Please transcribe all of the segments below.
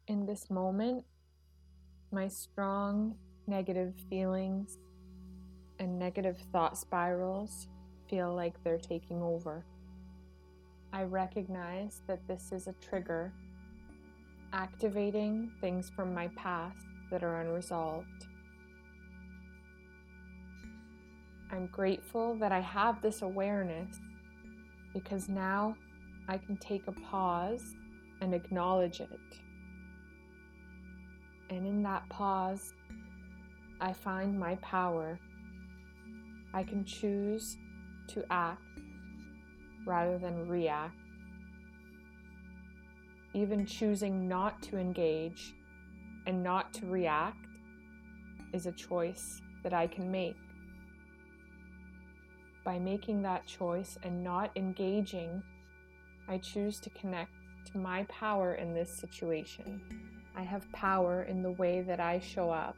In this moment, my strong negative feelings and negative thought spirals feel like they're taking over. I recognize that this is a trigger, activating things from my past that are unresolved. I'm grateful that I have this awareness because now I can take a pause and acknowledge it. And in that pause, I find my power. I can choose to act rather than react. Even choosing not to engage and not to react is a choice that I can make. By making that choice and not engaging, I choose to connect to my power in this situation. I have power in the way that I show up.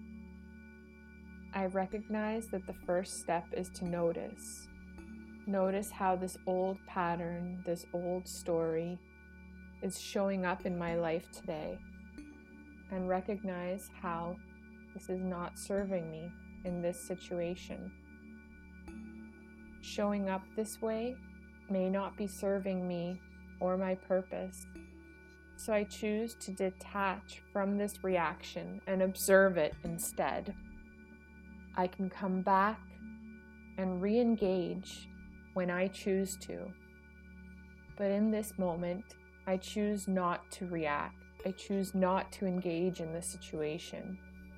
I recognize that the first step is to notice. Notice how this old pattern, this old story is showing up in my life today, and recognize how this is not serving me in this situation. Showing up this way may not be serving me or my purpose, so I choose to detach from this reaction and observe it instead. I can come back and re-engage when I choose to, but in this moment, I choose not to react. I choose not to engage in the situation.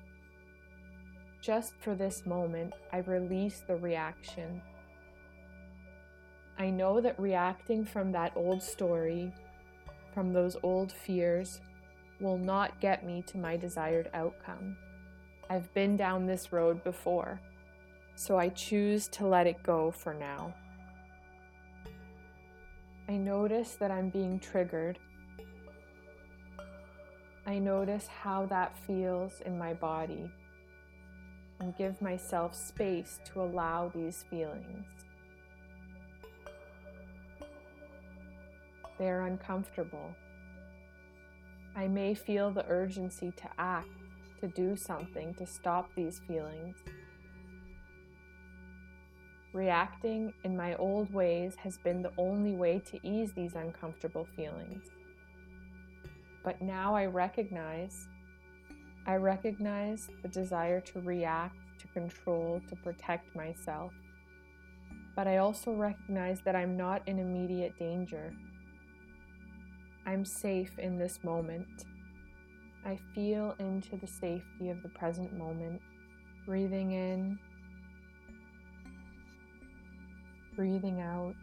Just for this moment, I release the reaction. I know that reacting from that old story, from those old fears, will not get me to my desired outcome. I've been down this road before, so I choose to let it go for now. I notice that I'm being triggered. I notice how that feels in my body and give myself space to allow these feelings. They are uncomfortable. I may feel the urgency to act, to do something, to stop these feelings. Reacting in my old ways has been the only way to ease these uncomfortable feelings. But now I recognize the desire to react, to control, to protect myself. But I also recognize that I'm not in immediate danger. I'm safe in this moment. I feel into the safety of the present moment, breathing in, breathing out.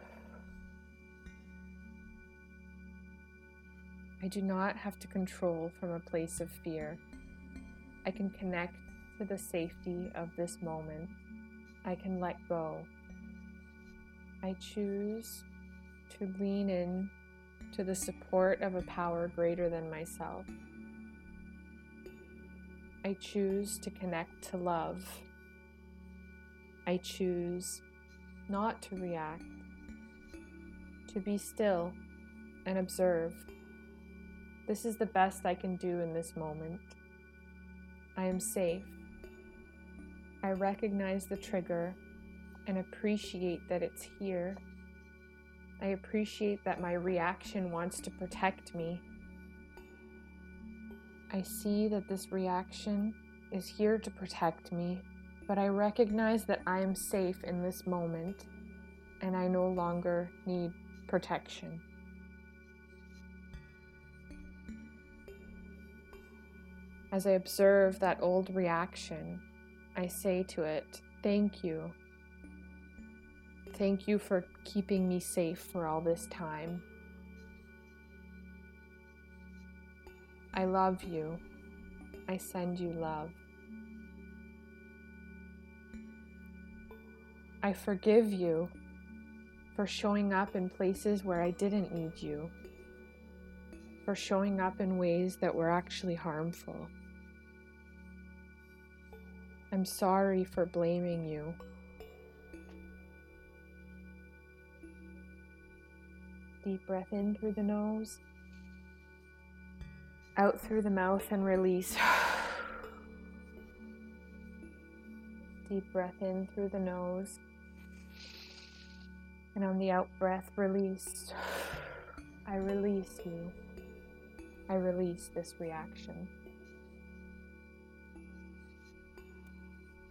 I do not have to control from a place of fear. I can connect to the safety of this moment. I can let go. I choose to lean in to the support of a power greater than myself. I choose to connect to love. I choose not to react, to be still and observe. This is the best I can do in this moment. I am safe. I recognize the trigger and appreciate that it's here. I appreciate that my reaction wants to protect me. I see that this reaction is here to protect me, but I recognize that I am safe in this moment and I no longer need protection. As I observe that old reaction, I say to it, "Thank you. Thank you for keeping me safe for all this time. I love you. I send you love. I forgive you for showing up in places where I didn't need you, for showing up in ways that were actually harmful. I'm sorry for blaming you. Deep breath in through the nose. Out through the mouth and release. Deep breath in through the nose. And on the out breath, release. I release you. I release this reaction.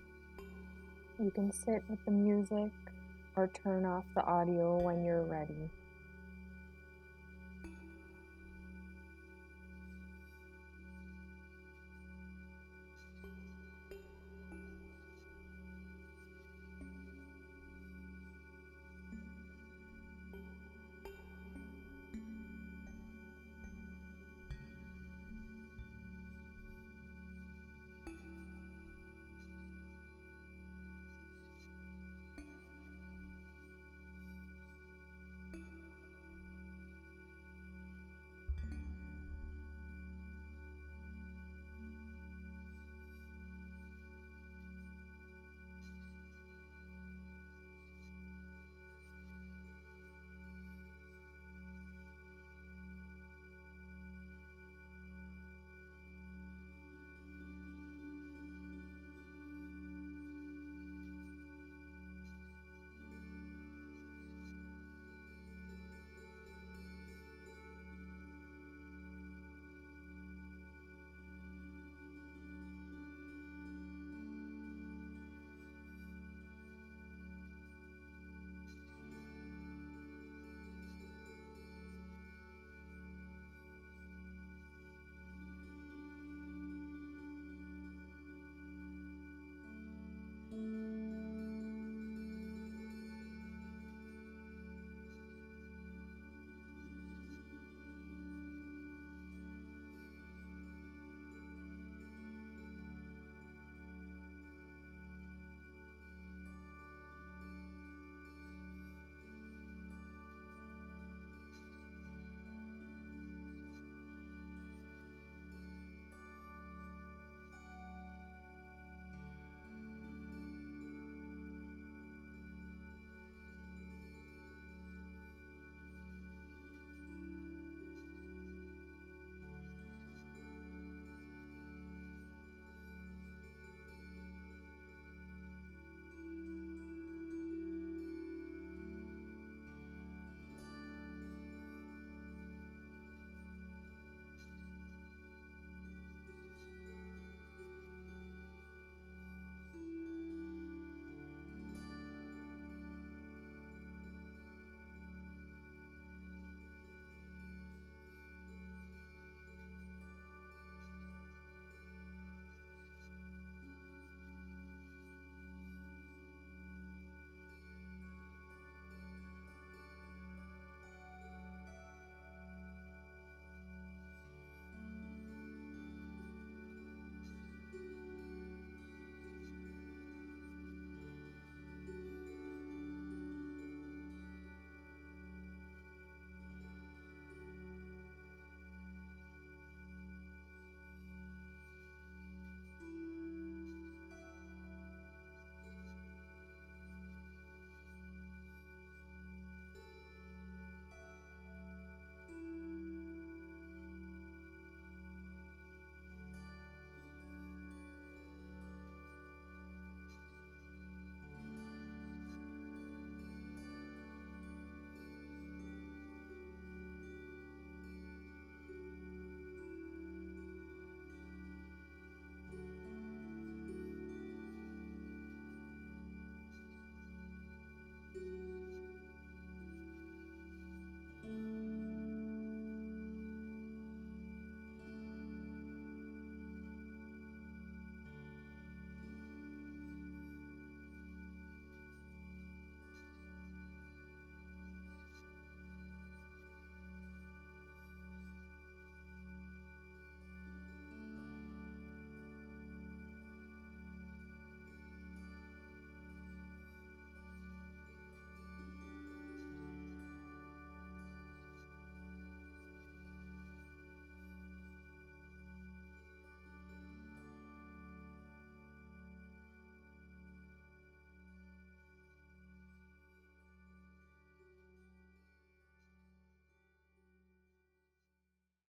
You can sit with the music or turn off the audio when you're ready.